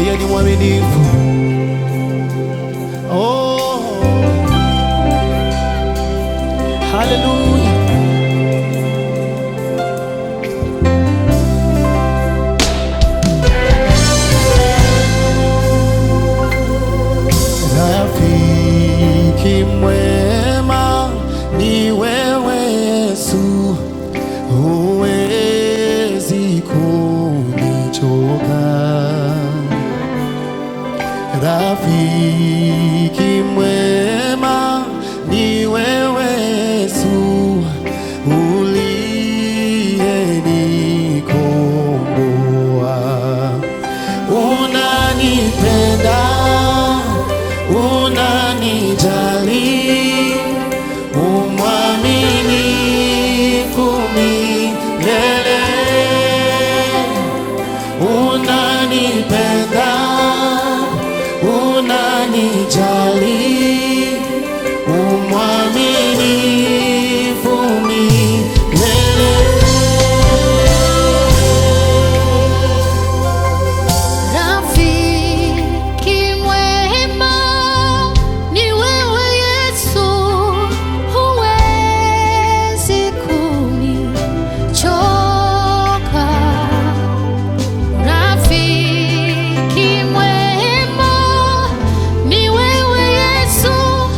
Yeye ni mwaminifu. Oh, hallelujah. Rafiki mwema ni wewe Yesu, huwezi kunichoka. Rafiki mwema ni wewe Yesu, uliyenikomboa. Unanipenda, unanijali, umwaminifu milele. Unanipenda, unanijali, umwaminifu milele. Rafiki mwema ni wewe Yesu, huwezi kunichoka. Rafiki mwema ni wewe Yesu,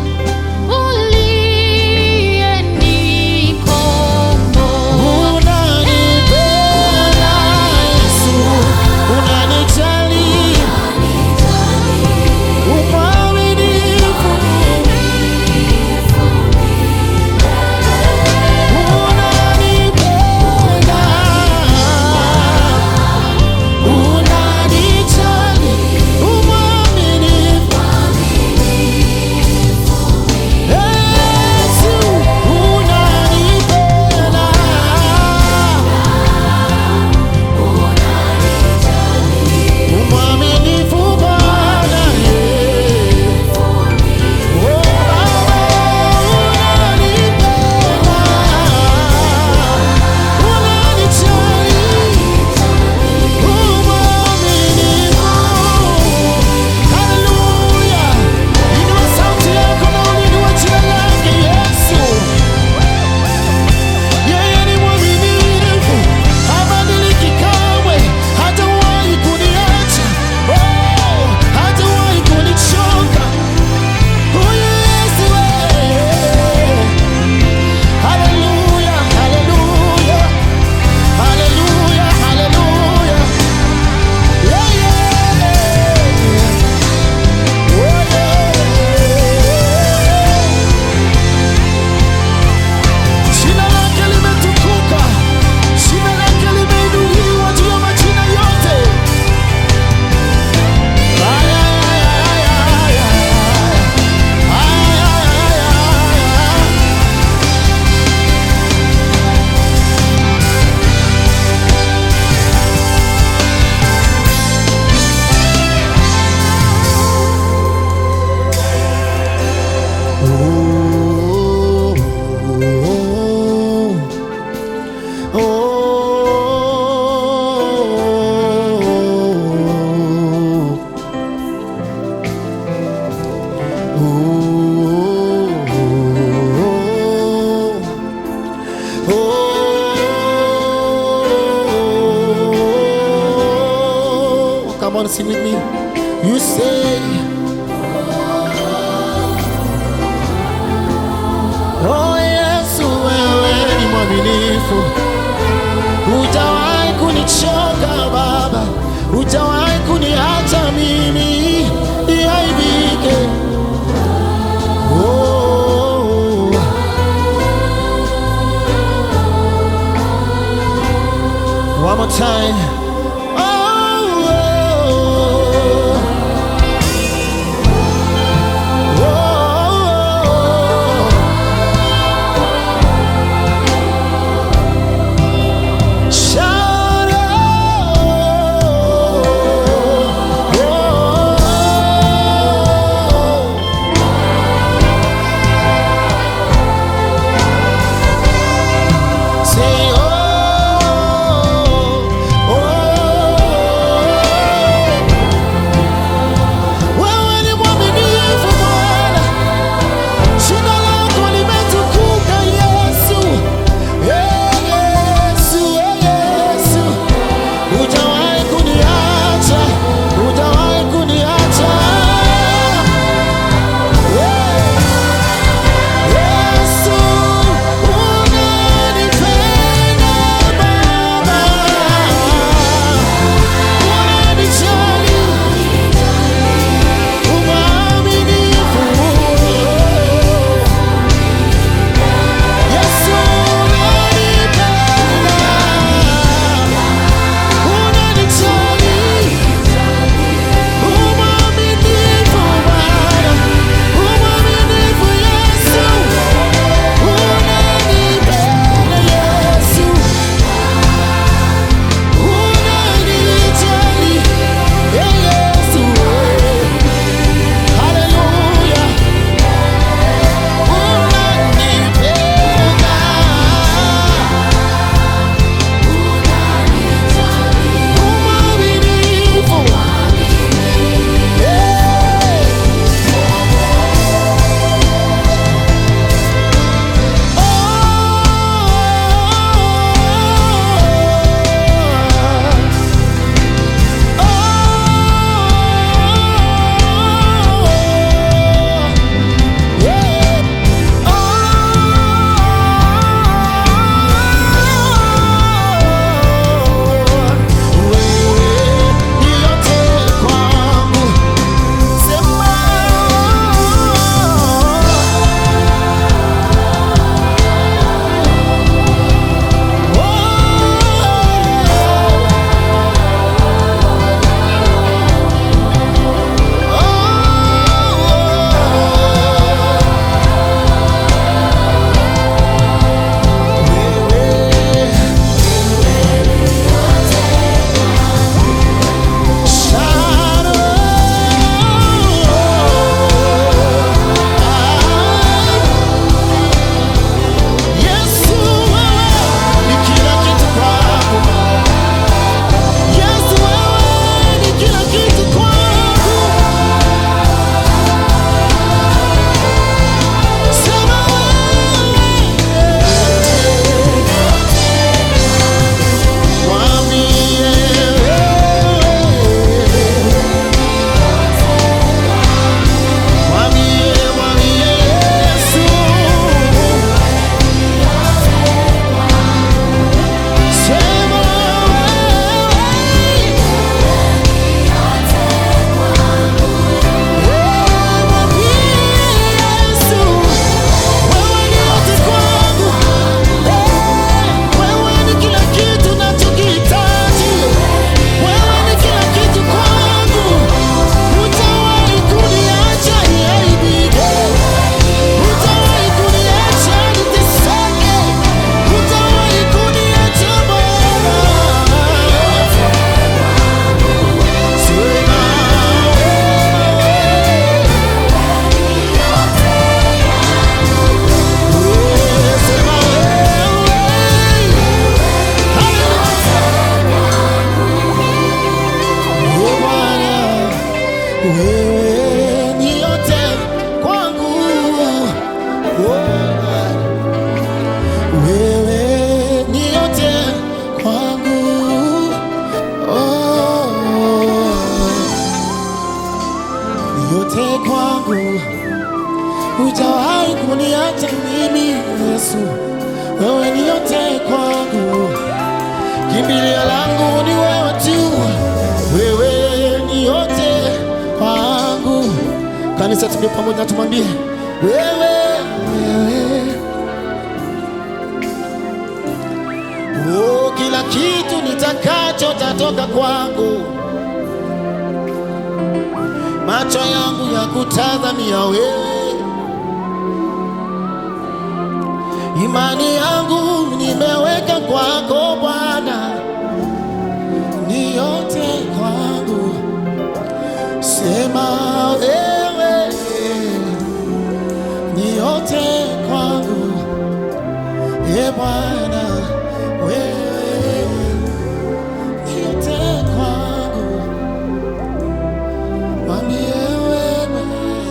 Come on, sing with me. You say, oh Yesu, wewe ni mwaminifu, hujawahi kunichoka Baba, hujawahi kuniacha mimi niaibike. Oh, one more time. Say, oh, oh. hujawahi kuniacha mimi Yesu, wewe ni yote kwangu, kimbilio langu ni wewe tu, wewe ni yote kwangu. Kanisa, tupige pamoja tumwambie wewe, oh, kila kitu nitakacho tatoka kwangu, macho yangu ya kutazamia wewe, imani yangu nimeweka kwako Bwana, ni yote kwangu. Sema wewe, ni yote kwangu, e Bwana, wewe ni yote kwangu. Mwambie wewe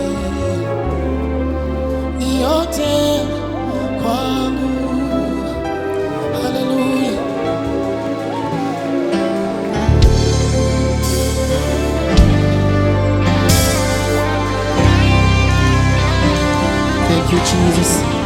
ni yote kwangu. Hallelujah. Thank you, Jesus.